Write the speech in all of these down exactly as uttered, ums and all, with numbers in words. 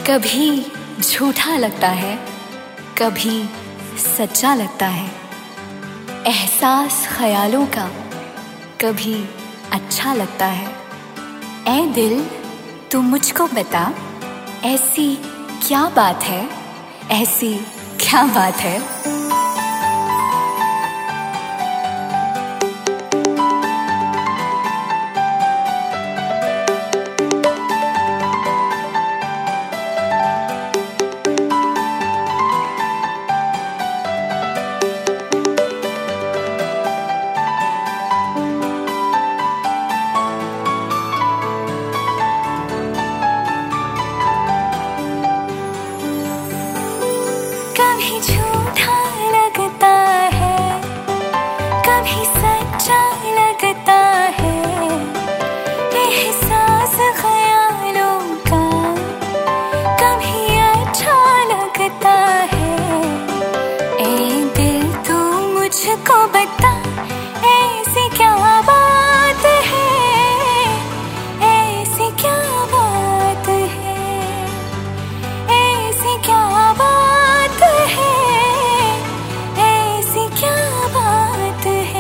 कभी झूठा लगता है, कभी सच्चा लगता है। एहसास ख्यालों का कभी अच्छा लगता है। ऐ दिल तू मुझको बता, ऐसी क्या बात है, ऐसी क्या बात है। कभी झूठा लगता है, कभी सच्चा लगता है। एहसास ख्यालों का कभी अच्छा लगता है। ऐ दिल तू मुझको बता, ऐसी क्या बात है, ऐसी क्या बात है, ऐसी क्या बात है, ऐसी क्या बात है।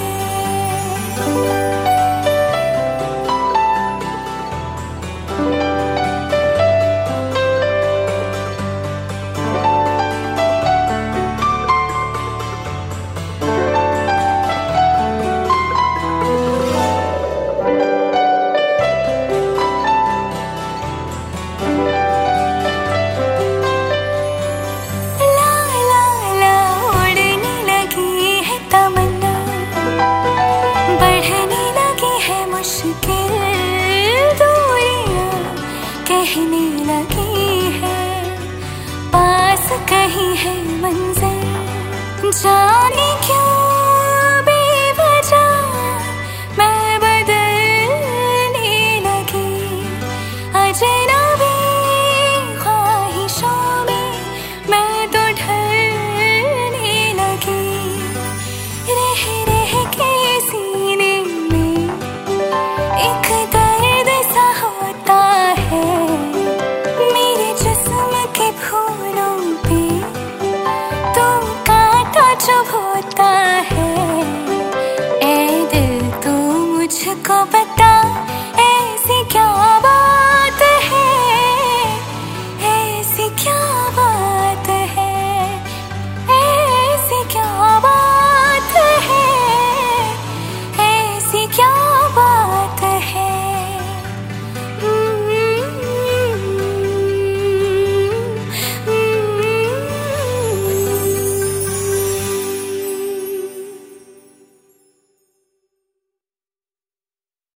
ला ला ला उड़ने लगी है तमन्ना, बढ़ने लगी है मुश्किल, दूरियां कहने लगी है पास कहीं है मंजिल। जाने क्यों बेवजह मैं बदलने लगी, अजनबी ख्वाहिशों में मैं तो ढलने लगी। रह रह के सीने में एक दर्द सा होता है, मेरे जिस्म के फूलों पे तो कांटा चुभोता है। ऐ दिल तू मुझको बता,